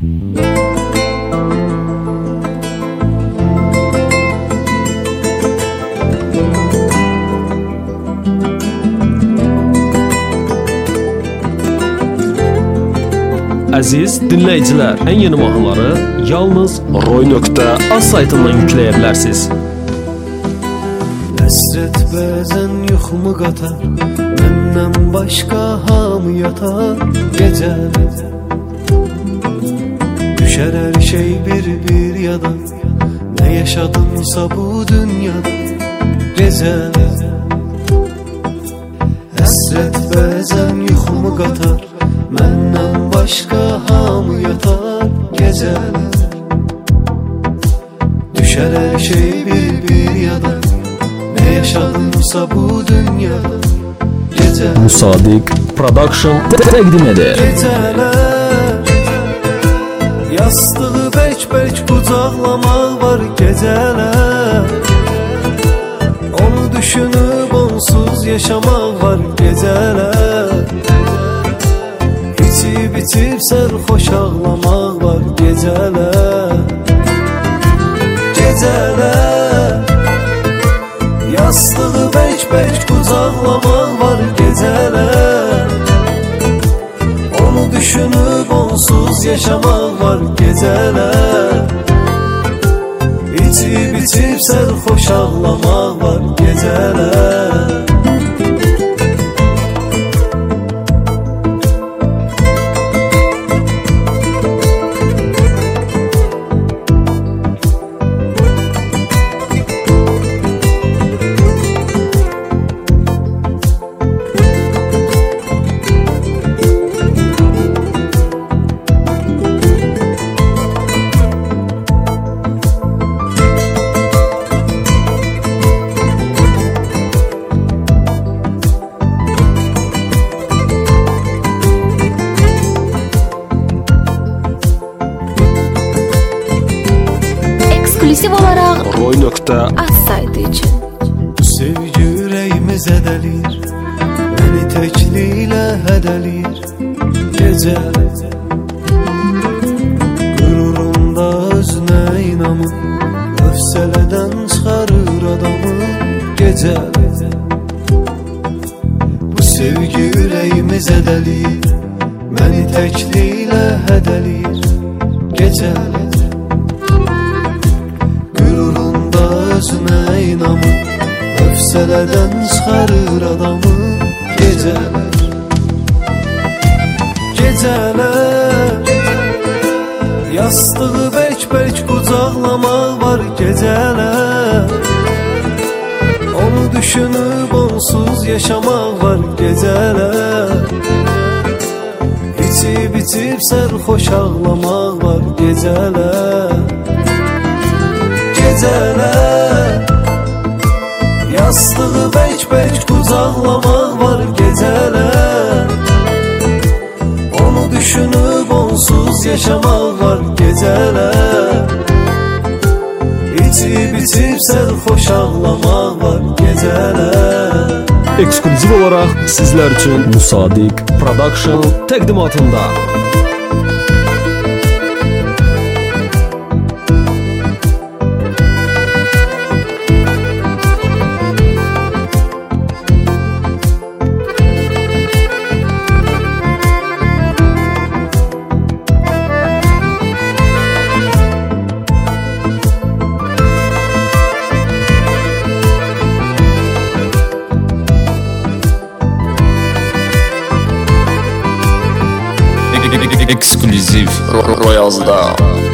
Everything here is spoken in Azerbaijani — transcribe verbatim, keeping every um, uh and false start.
Əziz dinləyicilər, ən yeni mahnıları yalnız roy nöqtə az saytından yükləyə bilərsiniz. Həsrət bəzən yuxumu qatar, məndən başqa hamı yatar gecələr. Düşər hər şey bir-bir yada, nə yaşadımsa bu dünyada gecələr. Həsrət bəzən yuxumu qatar, məndən başqa hamı yatar gecələr. Düşər hər şey bir-bir yada, nə yaşadımsa bu dünyada gecələr. Musadiq Production təqdim edir. Gecələr, yastığı bərk-bərk qucaqlamaq var gecələr. Onu düşünüb onsuz yaşamaq var gecələr. İçib içib sərxoş ağlamaq var gecələr. Gecələr, yastığı bərk-bərk qucaqlamaq var gecələr. Onu düşünüb onsuz yaşamaq var gecələr. İçib içib sərxoş ağlamaq var gecələr. Ekskluziv olaraq roy nöqtə az saytı üçün. Bu sevgi ürəyimi zədəliyir, məni təkliklə hədəliyir gecələr. Qürurumda özünə inamır, öfsələdən çıxarır adamı gecələr. Bu sevgi ürəyimi zədəliyir, məni təkliklə hədəliyir gecələr. Özünə inamır, öfsələdən çıxarır adamı gecələr. Gecələr, yastığı bərk-bərk qucaqlamaq var gecələr. Onu düşünüb onsuz yaşamaq var gecələr. İçib içib sərxoş ağlamaq var gecələr. Gecələr, yastığı bərk-bərk qucaqlamaq var gecələr. Onu düşünüb onsuz yaşamaq var gecələr. İçib içib sərxoş ağlamaq var gecələr. Ekskluziv olaraq sizlər üçün Musadiq Production təqdimatında. Ekskluziv Royal'da.